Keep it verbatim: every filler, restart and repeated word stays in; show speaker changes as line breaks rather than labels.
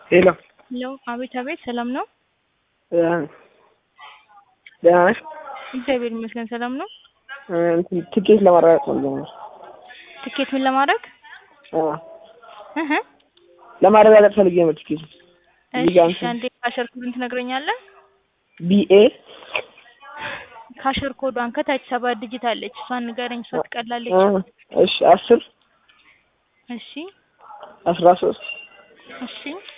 ሄሎ
ሄሎ አቤት አቤት ሰላም ነው?
ደህና ነሽ?
እግዚአብሔር ይመስገን ሰላም ነው።
እንትን ትኬት ለማረጋገጥ ነው።
ትኬት ምን ለማድረግ?
አዎ
እህ
ለማረጋገጥ ፈልጌ ነው ትኬት።
እሺ አንዴ ካሸር ኮዱን ትነግረኛለህ?
ቢኤ
ካሸር ኮዷን ከታች ሰባት ዲጂት አለች። እሷን ንገረኝ፣ እሷ ትቀላለች።
እሺ አስር
እሺ
አስራ ሶስት
እሺ